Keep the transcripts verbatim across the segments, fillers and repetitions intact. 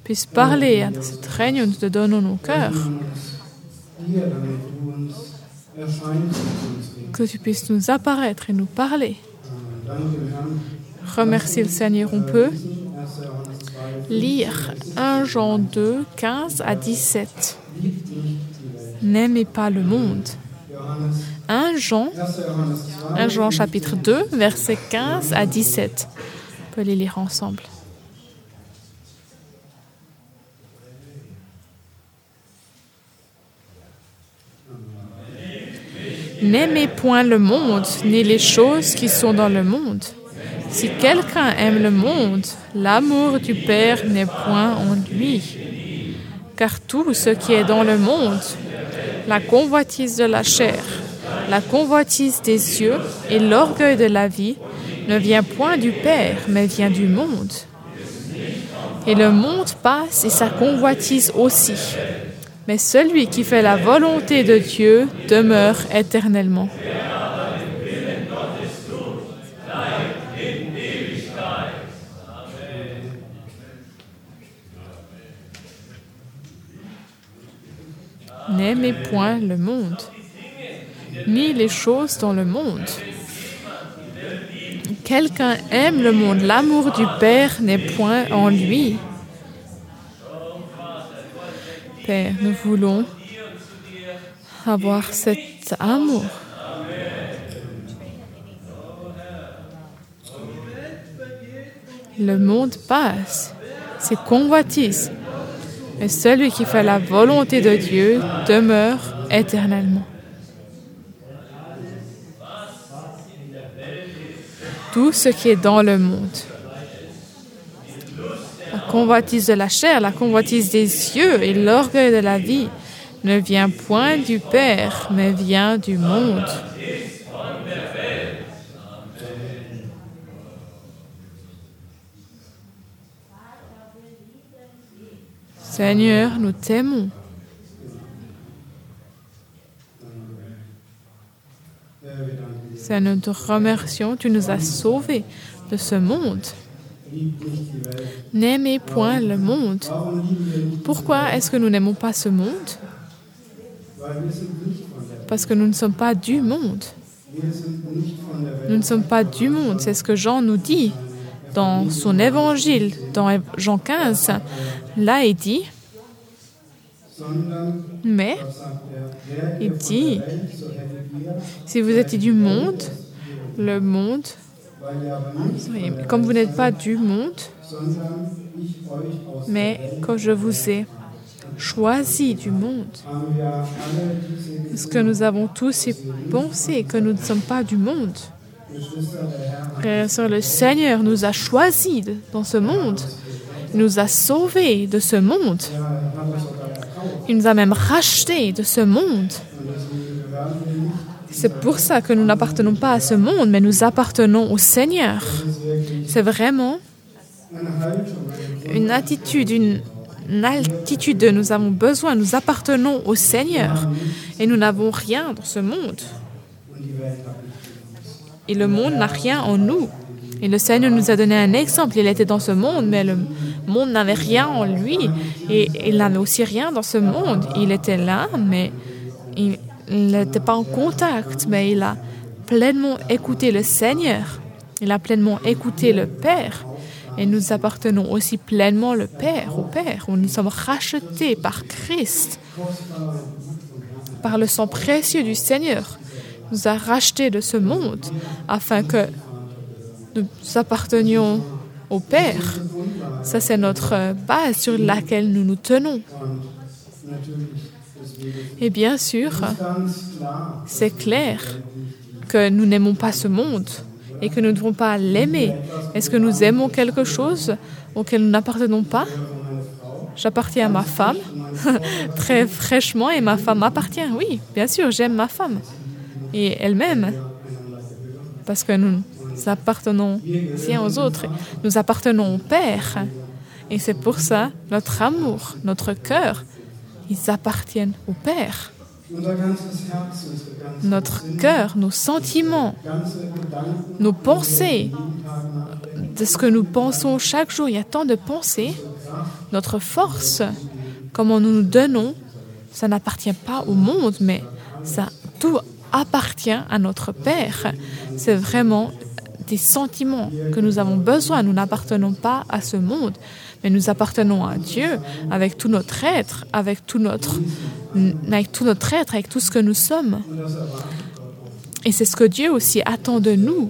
puisses parler à cette réunion, nous te donnons nos cœurs. Que tu puisses nous apparaître et nous parler. Remercie le Seigneur, on peut lire un Jean deux, quinze à dix-sept. N'aimez pas le monde. un Jean, un Jean chapitre deux, versets quinze à dix-sept. On peut les lire ensemble. N'aimez point le monde, ni les choses qui sont dans le monde. Si quelqu'un aime le monde, l'amour du Père n'est point en lui. Car tout ce qui est dans le monde, la convoitise de la chair, la convoitise des yeux et l'orgueil de la vie, ne vient point du Père, mais vient du monde. Et le monde passe et sa convoitise aussi. Mais celui qui fait la volonté de Dieu demeure éternellement. N'aimez point le monde, ni les choses dans le monde. Quelqu'un aime le monde, l'amour du Père n'est point en lui. Père, nous voulons avoir cet amour. Le monde passe, c'est convoitise. Mais celui qui fait la volonté de Dieu demeure éternellement. Tout ce qui est dans le monde. La convoitise de la chair, la convoitise des yeux et l'orgueil de la vie ne vient point du Père, mais vient du monde. Seigneur, nous t'aimons. Seigneur, nous te remercions, tu nous as sauvés de ce monde. N'aimez point le monde. Pourquoi est-ce que nous n'aimons pas ce monde? Parce que nous ne sommes pas du monde. Nous ne sommes pas du monde, c'est ce que Jean nous dit dans son évangile, dans Jean quinze. Là, il dit, mais, il dit, si vous êtes du monde, le monde, comme vous n'êtes pas du monde, mais que je vous ai choisi du monde. Parce que nous avons tous pensé que nous ne sommes pas du monde. Frères et sœurs, le Seigneur nous a choisis dans ce monde. Il nous a sauvés de ce monde. Il nous a même rachetés de ce monde. C'est pour ça que nous n'appartenons pas à ce monde, mais nous appartenons au Seigneur. C'est vraiment une attitude, une, une altitude dont nous avons besoin. Nous appartenons au Seigneur et nous n'avons rien dans ce monde. Et le monde n'a rien en nous. Et le Seigneur nous a donné un exemple. Il était dans ce monde, mais le monde n'avait rien en lui. Et il n'avait aussi rien dans ce monde. Il était là, mais il n'était pas en contact. Mais il a pleinement écouté le Seigneur. Il a pleinement écouté le Père. Et nous appartenons aussi pleinement le Père, au Père. Où nous sommes rachetés par Christ, par le sang précieux du Seigneur. Il nous a rachetés de ce monde afin que nous appartenions au Père. Ça, c'est notre base sur laquelle nous nous tenons. Et bien sûr, c'est clair que nous n'aimons pas ce monde et que nous ne devons pas l'aimer. Est-ce que nous aimons quelque chose auquel nous n'appartenons pas? J'appartiens à ma femme, très fraîchement, et ma femme m'appartient. Oui, bien sûr, j'aime ma femme. Et elle m'aime. Parce que nous appartenons les uns aux autres. Nous appartenons au Père. Et c'est pour ça, notre amour, notre cœur, ils appartiennent au Père. Notre cœur, nos sentiments, nos pensées, de ce que nous pensons chaque jour. Il y a tant de pensées. notre force, comment nous nous donnons, ça n'appartient pas au monde, mais ça tout appartient à notre Père. C'est vraiment des sentiments que nous avons besoin. Nous n'appartenons pas à ce monde, mais nous appartenons à Dieu avec tout notre être, avec tout notre, avec tout notre être, avec tout ce que nous sommes. Et c'est ce que Dieu aussi attend de nous.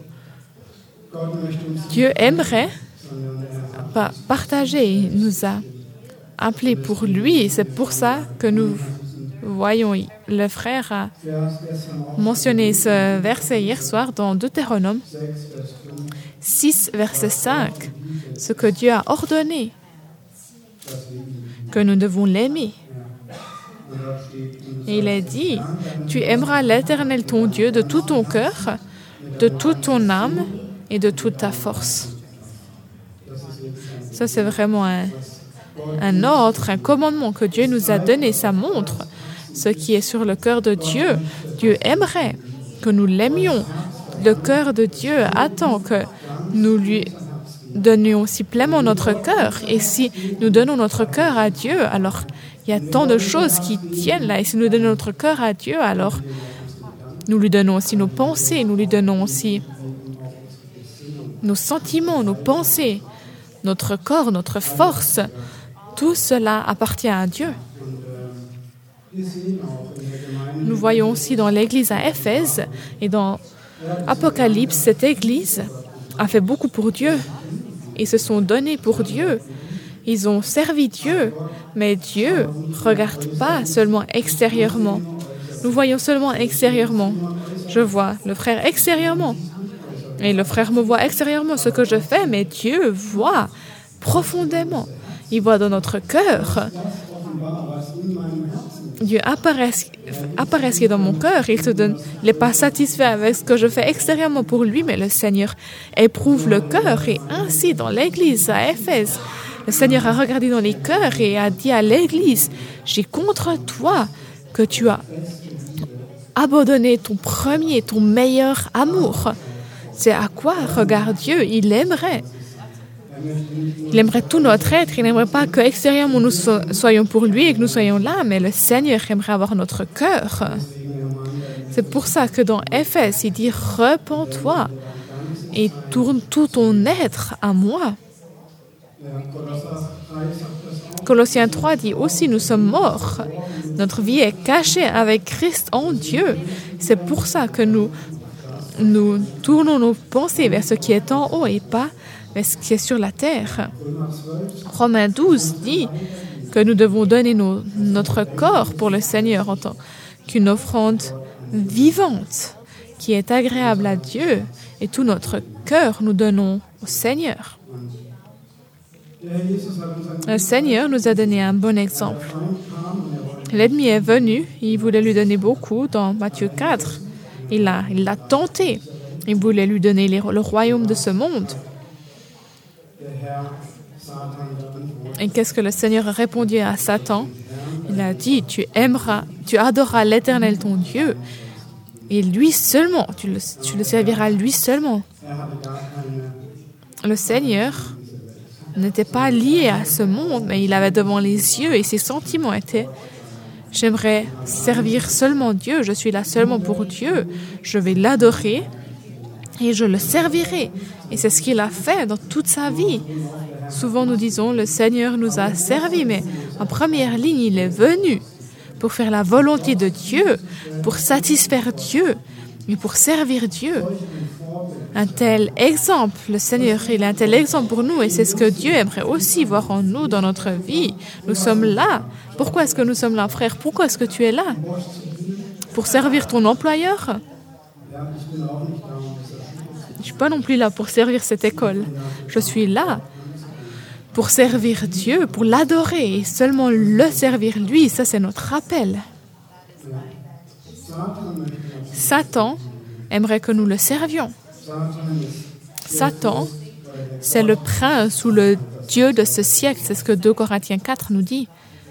Dieu aimerait partager, il nous a appelés pour lui, et c'est pour ça que nous voyons, le frère a mentionné ce verset hier soir dans Deutéronome six, verset cinq, ce que Dieu a ordonné, que nous devons l'aimer. Et il a dit, tu aimeras l'Éternel ton Dieu de tout ton cœur, de toute ton âme et de toute ta force. Ça, c'est vraiment un, un ordre, un commandement que Dieu nous a donné. Ça montre ce qui est sur le cœur de Dieu. Dieu aimerait que nous l'aimions. Le cœur de Dieu attend que nous lui donnions aussi pleinement notre cœur. Et si nous donnons notre cœur à Dieu, alors il y a tant de choses qui tiennent là. Et si nous donnons notre cœur à Dieu, alors nous lui donnons aussi nos pensées, nous lui donnons aussi nos sentiments, nos pensées, notre corps, notre force. Tout cela appartient à Dieu. Nous voyons aussi dans l'église à Éphèse et dans Apocalypse, cette église a fait beaucoup pour Dieu. Ils se sont donnés pour Dieu. Ils ont servi Dieu, mais Dieu ne regarde pas seulement extérieurement. Nous voyons seulement extérieurement. Je vois le frère extérieurement. Et le frère me voit extérieurement ce que je fais, mais Dieu voit profondément. Il voit dans notre cœur. Dieu apparaît, apparaît ce qui est dans mon cœur. Il se donne, il n'est pas satisfait avec ce que je fais extérieurement pour lui, mais le Seigneur éprouve le cœur. Et ainsi, dans l'église à Éphèse, le Seigneur a regardé dans les cœurs et a dit à l'église, j'ai contre toi que tu as abandonné ton premier, ton meilleur amour. C'est à quoi regarde Dieu. Il aimerait. Il aimerait tout notre être. Il n'aimerait pas qu'extérieurement nous so- soyons pour lui et que nous soyons là, mais le Seigneur aimerait avoir notre cœur. C'est pour ça que dans Éphèse, il dit « Repens-toi et tourne tout ton être à moi ». Colossiens trois dit aussi « Nous sommes morts. Notre vie est cachée avec Christ en Dieu ». C'est pour ça que nous, nous tournons nos pensées vers ce qui est en haut et pas mais ce qui est sur la terre. Romains douze dit que nous devons donner nos, notre corps pour le Seigneur en tant qu'une offrande vivante qui est agréable à Dieu et tout notre cœur nous donnons au Seigneur. Le Seigneur nous a donné un bon exemple. L'ennemi est venu, il voulait lui donner beaucoup dans Matthieu quatre. Il l'a, il l'a tenté. Il voulait lui donner les, le royaume de ce monde. Et qu'est-ce que le Seigneur a répondu à Satan? Il a dit, tu aimeras, tu adoreras l'Éternel ton Dieu, et lui seulement, tu le, tu le serviras lui seulement. Le Seigneur n'était pas lié à ce monde, mais il avait devant les yeux, et ses sentiments étaient, j'aimerais servir seulement Dieu, je suis là seulement pour Dieu, je vais l'adorer, et je le servirai. Et c'est ce qu'il a fait dans toute sa vie. Souvent nous disons, le Seigneur nous a servis, mais en première ligne, il est venu pour faire la volonté de Dieu, pour satisfaire Dieu et pour servir Dieu. Un tel exemple, le Seigneur, il est un tel exemple pour nous et c'est ce que Dieu aimerait aussi voir en nous dans notre vie. Nous sommes là. Pourquoi est-ce que nous sommes là, frère? Pourquoi est-ce que tu es là? Pour servir ton employeur? Je ne suis pas non plus là pour servir cette école. Je suis là pour servir Dieu, pour l'adorer et seulement le servir lui. Ça, c'est notre appel. Satan aimerait que nous le servions. Satan, c'est le prince ou le dieu de ce siècle. C'est ce que deux Corinthiens quatre nous dit.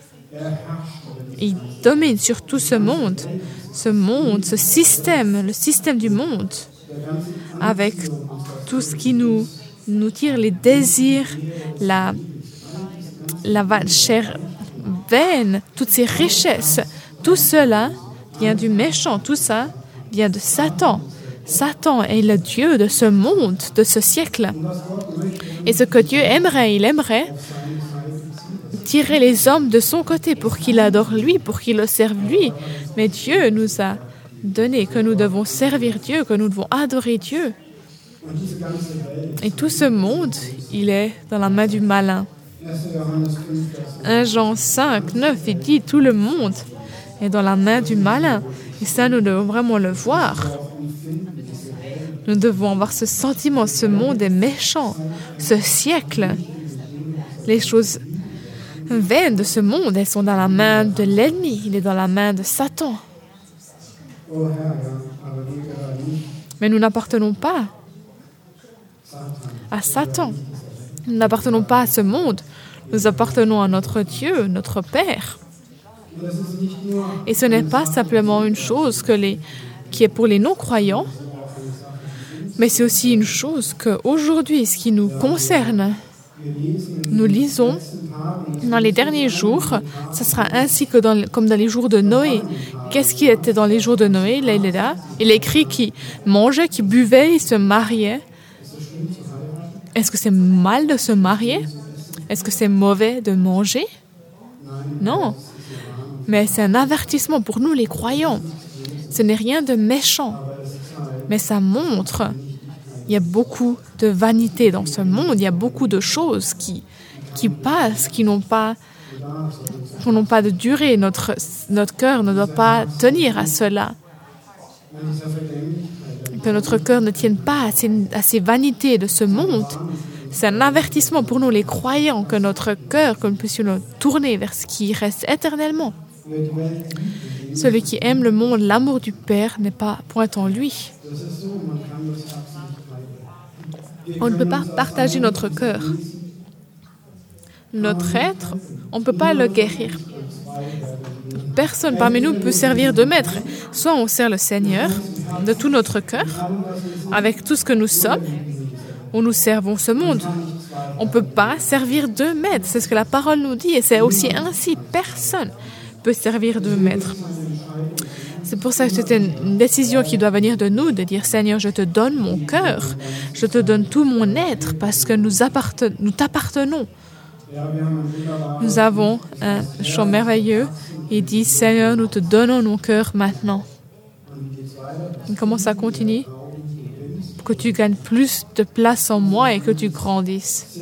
Il domine sur tout ce monde, ce monde, ce système, le système du monde, avec tout ce qui nous, nous tire les désirs, la, la va- chair vaine, toutes ces richesses, tout cela vient du méchant, tout ça vient de Satan. Satan est le Dieu de ce monde, de ce siècle. Et ce que Dieu aimerait, il aimerait tirer les hommes de son côté pour qu'il adore lui, pour qu'il le serve lui. Mais Dieu nous a donné que nous devons servir Dieu, que nous devons adorer Dieu. Et tout ce monde, il est dans la main du malin. un Jean cinq, neuf, il dit tout le monde est dans la main du malin. Et ça, nous devons vraiment le voir. Nous devons avoir ce sentiment, ce monde est méchant, ce siècle. Les choses vaines de ce monde, elles sont dans la main de l'ennemi, il est dans la main de Satan. Mais nous n'appartenons pas à Satan. Nous n'appartenons pas à ce monde. Nous appartenons à notre Dieu, notre Père. Et ce n'est pas simplement une chose que les, qui est pour les non-croyants, mais c'est aussi une chose qu'aujourd'hui, ce qui nous concerne, nous lisons dans les derniers jours, ce sera ainsi que dans, comme dans les jours de Noé. Qu'est-ce qui était dans les jours de Noé? Là, il est là. Il est écrit qu'il mangeait, qu'il buvait, il se mariait. Est-ce que c'est mal de se marier? Est-ce que c'est mauvais de manger? Non. Mais c'est un avertissement pour nous, les croyants. Ce n'est rien de méchant. Mais ça montre, il y a beaucoup de vanité dans ce monde. Il y a beaucoup de choses qui, qui passent, qui n'ont pas, qui n'ont pas de durée. Notre, notre cœur ne doit pas tenir à cela. Que notre cœur ne tienne pas à ces, à ces vanités de ce monde. C'est un avertissement pour nous, les croyants, que notre cœur, que nous puissions nous tourner vers ce qui reste éternellement. Celui qui aime le monde, l'amour du Père n'est pas point en lui. On ne peut pas partager notre cœur. Notre être, on ne peut pas le guérir. Personne parmi nous peut servir de maître. Soit on sert le Seigneur de tout notre cœur, avec tout ce que nous sommes, ou nous servons ce monde. On ne peut pas servir de maître. C'est ce que la parole nous dit, et c'est aussi ainsi. Personne peut servir de maître. C'est pour ça que c'est une décision qui doit venir de nous, de dire, Seigneur, je te donne mon cœur, je te donne tout mon être, parce que nous, apparten- nous t'appartenons. Nous avons un chant merveilleux. Il dit, Seigneur, nous te donnons nos cœurs maintenant. Et comment ça continue? Pour que tu gagnes plus de place en moi et que tu grandisses.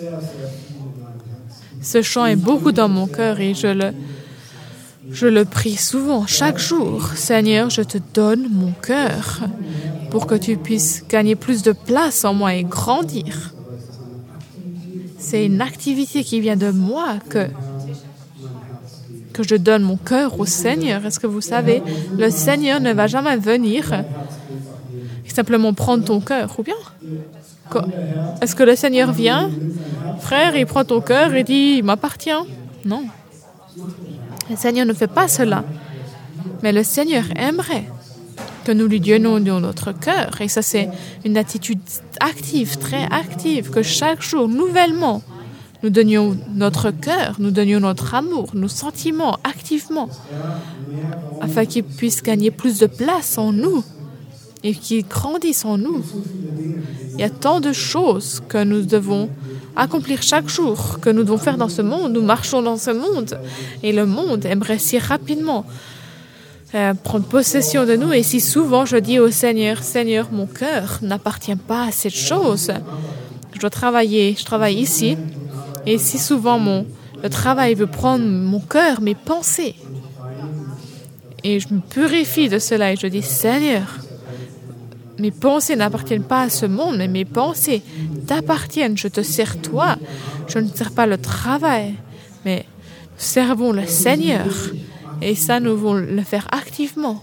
Ce chant est beaucoup dans mon cœur et je le, je le prie souvent, chaque jour. Seigneur, je te donne mon cœur pour que tu puisses gagner plus de place en moi et grandir. C'est une activité qui vient de moi que, que je donne mon cœur au Seigneur. Est-ce que vous savez, le Seigneur ne va jamais venir et simplement prendre ton cœur, ou bien? Est-ce que le Seigneur vient, frère, il prend ton cœur et dit, il m'appartient? Non. Le Seigneur ne fait pas cela. Mais le Seigneur aimerait que nous lui donnions notre cœur. Et ça, c'est une attitude active, très active, que chaque jour, nouvellement, nous donnions notre cœur, nous donnions notre amour, nos sentiments activement, afin qu'il puisse gagner plus de place en nous et qu'il grandisse en nous. Il y a tant de choses que nous devons accomplir chaque jour, que nous devons faire dans ce monde. Nous marchons dans ce monde et le monde aimerait si rapidement euh, prendre possession de nous. Et si souvent je dis au Seigneur, Seigneur, mon cœur n'appartient pas à cette chose. Je dois travailler, je travaille ici. Et si souvent mon, le travail veut prendre mon cœur, mes pensées, et je me purifie de cela et je dis, Seigneur, mes pensées n'appartiennent pas à ce monde, mais mes pensées t'appartiennent. Je te sers toi. Je ne sers pas le travail, mais nous servons le Seigneur. Et ça, nous devons le faire activement.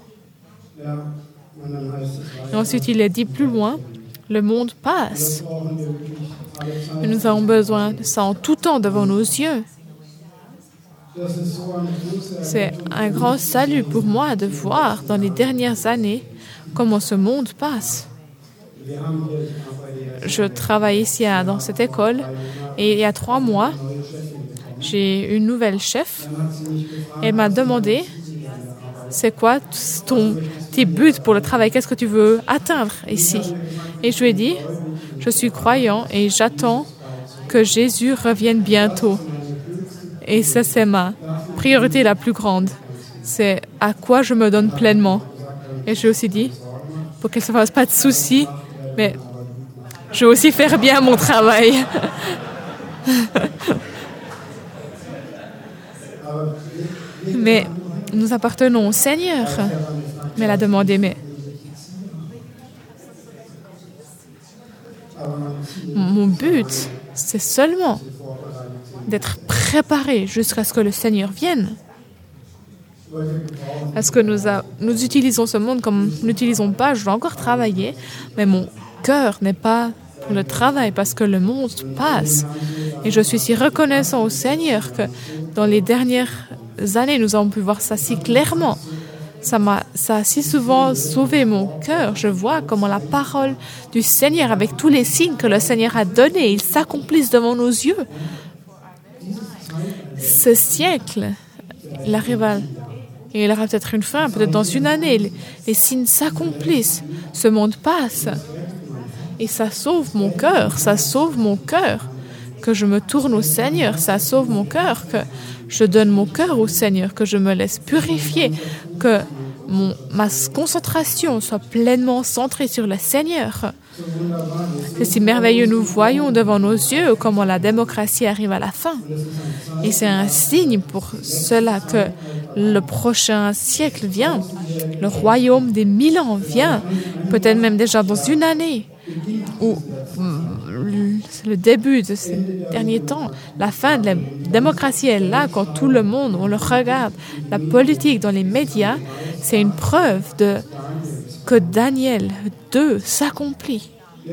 Et ensuite, il est dit plus loin, le monde passe. Et nous avons besoin de ça en tout temps devant nos yeux. C'est un grand salut pour moi de voir dans les dernières années comment ce monde passe. Je travaille ici à, dans cette école et il y a trois mois, j'ai une nouvelle chef. Elle m'a demandé, c'est quoi ton, tes buts pour le travail? Qu'est-ce que tu veux atteindre ici? Et je lui ai dit, je suis croyant et j'attends que Jésus revienne bientôt. Et ça, c'est ma priorité la plus grande. C'est à quoi je me donne pleinement. Et je lui ai aussi dit, pour qu'elle ne se fasse pas de soucis, mais je veux aussi faire bien mon travail. Mais nous appartenons au Seigneur. Mais elle a demandé, mais mon but, c'est seulement d'être préparé jusqu'à ce que le Seigneur vienne. Parce que nous, a, nous utilisons ce monde comme nous n'utilisons pas, je veux encore travailler, mais mon cœur n'est pas pour le travail parce que le monde passe. Et je suis si reconnaissant au Seigneur que dans les dernières années, nous avons pu voir ça si clairement. Ça m'a, ça a si souvent sauvé mon cœur. Je vois comment la parole du Seigneur, avec tous les signes que le Seigneur a donnés, ils s'accomplissent devant nos yeux. Ce siècle, il arrive à... Et il aura peut-être une fin, peut-être dans une année. Les, les signes s'accomplissent. Ce monde passe. Et ça sauve mon cœur. Ça sauve mon cœur. Que je me tourne au Seigneur. Ça sauve mon cœur. Que je donne mon cœur au Seigneur. Que je me laisse purifier. Que mon, ma concentration soit pleinement centrée sur le Seigneur. C'est si merveilleux. Nous voyons devant nos yeux comment la démocratie arrive à la fin. Et c'est un signe pour cela que le prochain siècle vient. Le royaume des mille ans vient. Peut-être même déjà dans une année. Ou c'est le début de ces derniers temps. La fin de la démocratie est là quand tout le monde, on le regarde. La politique dans les médias, c'est une preuve de, que Daniel deux s'accomplit.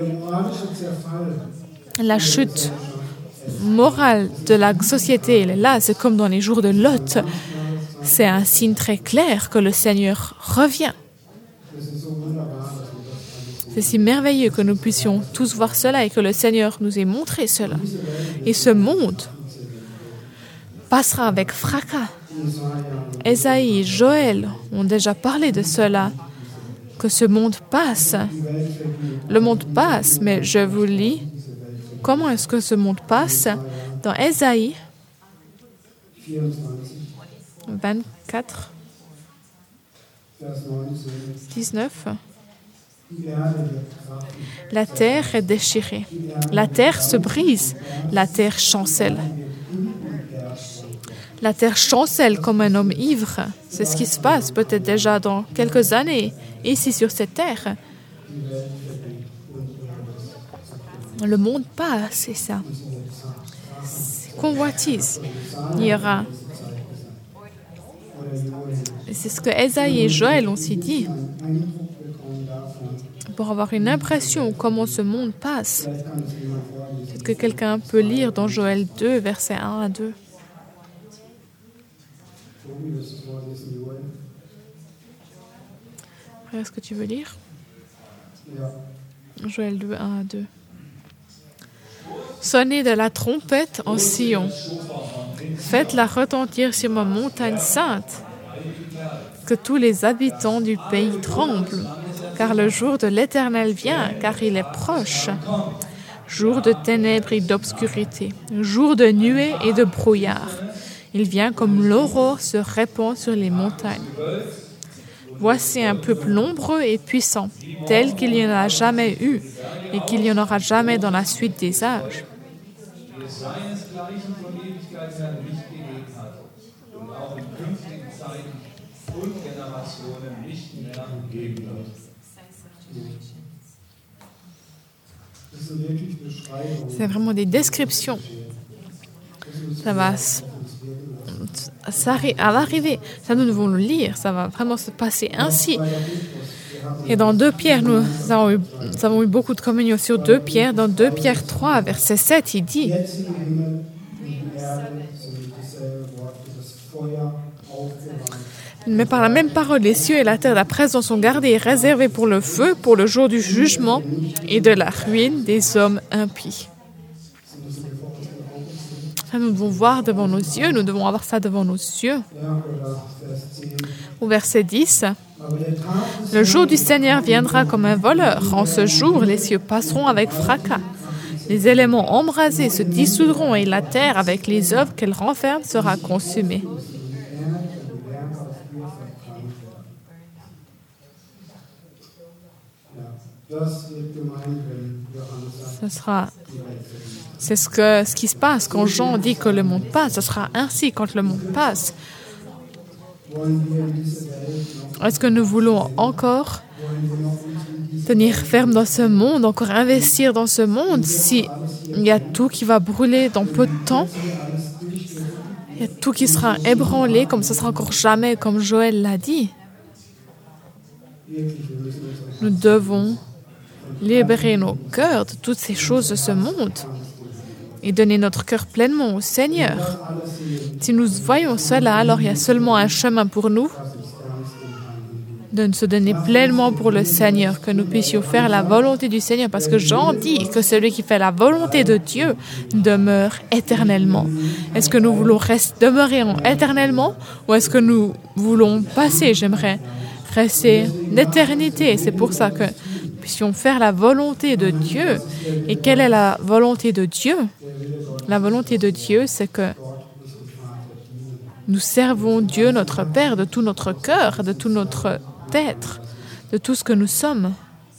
La chute morale de la société, elle est là. C'est comme dans les jours de Lot. C'est un signe très clair que le Seigneur revient. C'est si merveilleux que nous puissions tous voir cela et que le Seigneur nous ait montré cela. Et ce monde passera avec fracas. Ésaïe et Joël ont déjà parlé de cela, que ce monde passe. Le monde passe, mais je vous lis comment est-ce que ce monde passe dans Ésaïe vingt-quatre, dix-neuf. La terre est déchirée, la terre se brise, la terre chancelle. La terre chancelle comme un homme ivre. C'est ce qui se passe peut-être déjà dans quelques années, ici sur cette terre. Le monde passe, c'est ça. C'est convoitise. Il y aura... Et c'est ce que Ésaïe et Joël ont aussi dit. Pour avoir une impression comment ce monde passe. Peut-être que quelqu'un peut lire dans Joël deux, versets un à deux. Est-ce que tu veux lire? Joël deux, un à deux. Sonnez de la trompette en Sion. Faites-la retentir sur ma montagne sainte. Que tous les habitants du pays tremblent. Car le jour de l'Éternel vient, car il est proche. Jour de ténèbres et d'obscurité. Jour de nuées et de brouillard. Il vient comme l'aurore se répand sur les montagnes. Voici un peuple nombreux et puissant, tel qu'il n'y en a jamais eu et qu'il n'y en aura jamais dans la suite des âges. C'est vraiment des descriptions. Ça va ça, à l'arrivée, ça nous devons le lire, ça va vraiment se passer ainsi. Et dans deux Pierre, nous avons, eu, nous avons eu beaucoup de communion sur deux Pierre. Dans deux Pierre trois, verset sept, il dit: mais par la même parole, les cieux et la terre, la présence sont gardés et réservés pour le feu, pour le jour du jugement et de la ruine des hommes impies. Ça, nous devons voir devant nos yeux, nous devons avoir ça devant nos yeux. Au verset dix, « Le jour du Seigneur viendra comme un voleur. En ce jour, les cieux passeront avec fracas. Les éléments embrasés se dissoudront et la terre, avec les œuvres qu'elle renferme, sera consumée. » Ce sera, c'est ce, que, ce qui se passe quand Jean dit que le monde passe. Ce sera ainsi quand le monde passe. Est-ce que nous voulons encore tenir ferme dans ce monde, encore investir dans ce monde, si il y a tout qui va brûler dans peu de temps? Il y a tout qui sera ébranlé, comme ce sera encore jamais, comme Joël l'a dit. Nous devons libérer nos cœurs de toutes ces choses de ce monde et donner notre cœur pleinement au Seigneur. Si nous voyons cela, alors il y a seulement un chemin pour nous de se donner pleinement pour le Seigneur, que nous puissions faire la volonté du Seigneur, parce que Jean dit que celui qui fait la volonté de Dieu demeure éternellement. Est-ce que nous voulons rester, demeurer en éternellement, ou est-ce que nous voulons passer? J'aimerais rester l'éternité. C'est pour ça que nous puissions faire la volonté de Dieu. Et quelle est la volonté de Dieu? La volonté de Dieu, c'est que nous servons Dieu, notre Père, de tout notre cœur, de tout notre être, de tout ce que nous sommes.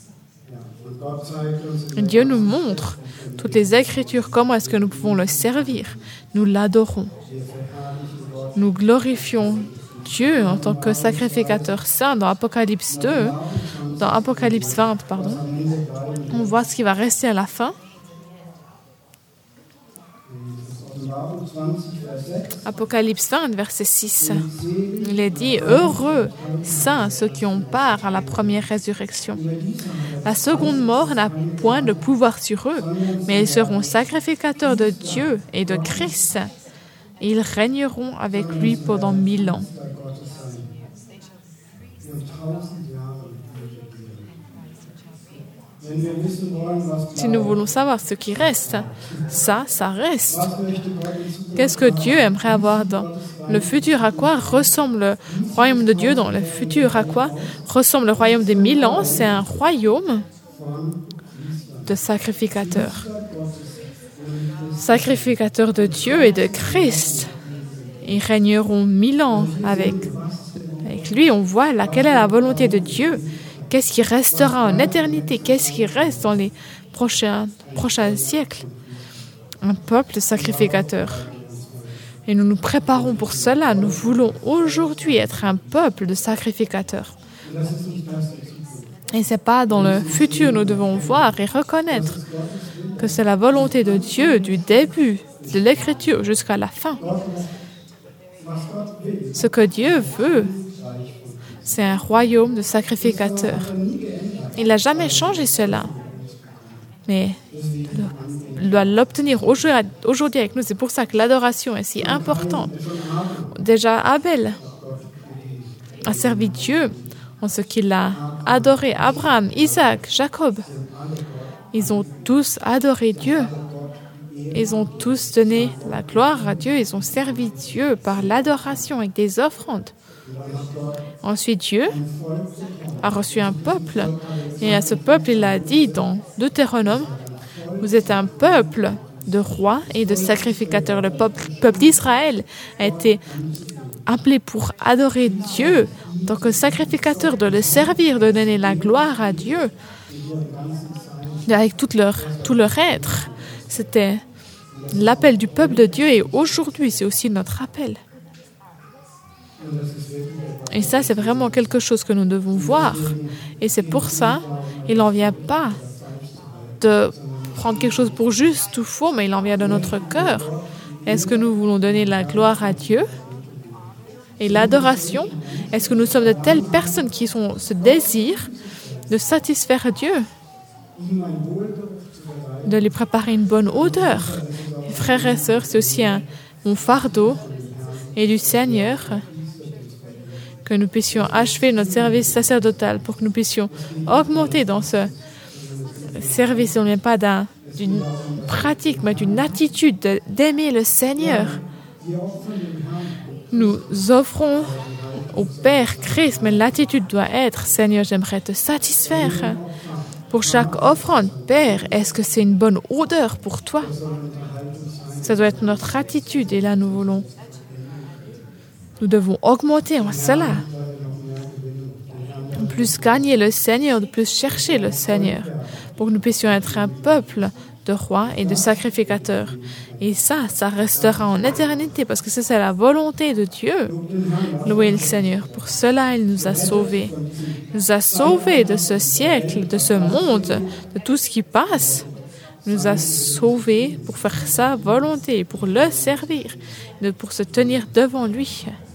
Et Dieu nous montre toutes les Écritures, comment est-ce que nous pouvons le servir. Nous l'adorons. Nous glorifions Dieu en tant que sacrificateur saint dans Apocalypse deux, dans Apocalypse vingt, pardon. On voit ce qui va rester à la fin. Apocalypse vingt, verset six. Il est dit « Heureux, saints, ceux qui ont part à la première résurrection. La seconde mort n'a point de pouvoir sur eux, mais ils seront sacrificateurs de Dieu et de Christ. Et ils régneront avec lui pendant mille ans. » Si nous voulons savoir ce qui reste, ça, ça reste. Qu'est-ce que Dieu aimerait avoir dans le futur? À quoi ressemble le royaume de Dieu dans le futur? À quoi ressemble le royaume des mille ans? C'est un royaume de sacrificateurs. Sacrificateurs de Dieu et de Christ. Ils régneront mille ans avec, avec lui. On voit là quelle est la volonté de Dieu. Qu'est-ce qui restera en éternité? Qu'est-ce qui reste dans les prochains, prochains siècles? Un peuple sacrificateur. Et nous nous préparons pour cela. Nous voulons aujourd'hui être un peuple de sacrificateurs. Et ce n'est pas dans le futur. Nous devons voir et reconnaître que c'est la volonté de Dieu du début de l'Écriture jusqu'à la fin. Ce que Dieu veut, c'est un royaume de sacrificateurs. Il n'a jamais changé cela. Mais il doit l'obtenir aujourd'hui avec nous. C'est pour ça que l'adoration est si importante. Déjà, Abel a servi Dieu en ce qu'il a adoré. Abraham, Isaac, Jacob, ils ont tous adoré Dieu. Ils ont tous donné la gloire à Dieu. Ils ont servi Dieu par l'adoration avec des offrandes. Ensuite, Dieu a reçu un peuple. Et à ce peuple, il a dit dans Deutéronome, « Vous êtes un peuple de rois et de sacrificateurs. » Le peuple, peuple d'Israël a été appelé pour adorer Dieu en tant que sacrificateur, de le servir, de donner la gloire à Dieu avec tout leur, tout leur être. C'était l'appel du peuple de Dieu et aujourd'hui, c'est aussi notre appel. Et ça, c'est vraiment quelque chose que nous devons voir. Et c'est pour ça, il n'en vient pas de prendre quelque chose pour juste ou faux, mais il en vient de notre cœur. Est-ce que nous voulons donner la gloire à Dieu et l'adoration? Est-ce que nous sommes de telles personnes qui ont ce désir de satisfaire Dieu, de lui préparer une bonne odeur? Et frères et sœurs, c'est aussi un, mon fardeau et du Seigneur que nous puissions achever notre service sacerdotal pour que nous puissions augmenter dans ce service. On ne vient pas d'un d'une pratique, mais d'une attitude de- d'aimer le Seigneur. Nous offrons au Père Christ, mais l'attitude doit être, Seigneur, j'aimerais te satisfaire. Pour chaque offrande, Père, est-ce que c'est une bonne odeur pour toi? Ça doit être notre attitude et là nous voulons. Nous devons augmenter en cela. Plus gagner le Seigneur, de plus chercher le Seigneur, pour que nous puissions être un peuple de rois et de sacrificateurs. Et ça, ça restera en éternité, parce que ça, c'est la volonté de Dieu. Louez le Seigneur. Pour cela, il nous a sauvés. Il nous a sauvés de ce siècle, de ce monde, de tout ce qui passe. Il nous a sauvés pour faire sa volonté, pour le servir, pour se tenir devant lui.